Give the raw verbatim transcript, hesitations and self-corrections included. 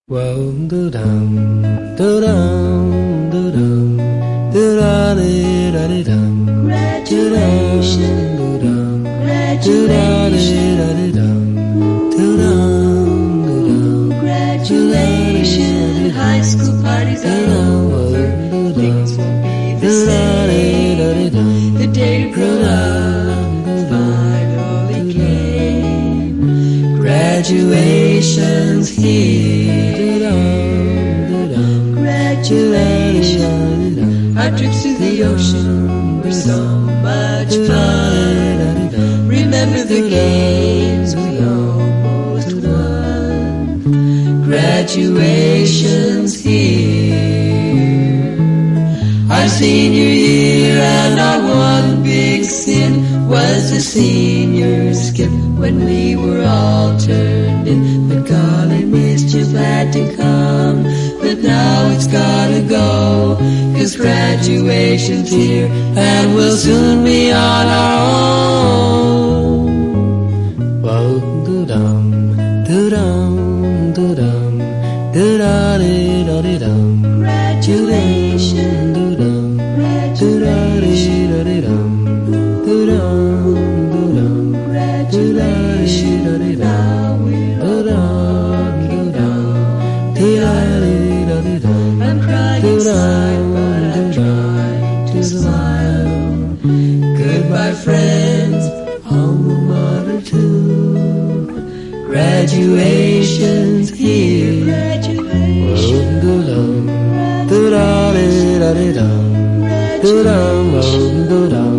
Well, do dum, do dum, do dum, do da di da di dum. Graduation, do dum, graduation, da di dum, do dum, do dum, graduation. High school parties are over. Things won't be the same. The day to grow up finally came. Graduation's here. Graduation. Our trips to the ocean were so much fun. Remember the games we almost won. Graduation's here. Our senior year and our one big sin was a senior skip when we were all turned in. But golly, mischief had to come, but now it's gotta go, 'cause graduation's here and we'll soon be on our own. Whoa, do dum, do dum, do dum, do da di da di dum. Graduation, do dum, do da di da di dum, do dum, do dum, do da di da di dum, do dum, do dum, do da di da di dum. I'm crying inside, but I'm trying to smile. Goodbye, friends, alma mater too. Graduation's here. Graduation, Do dum, do da di da di dum, do dum, do dum.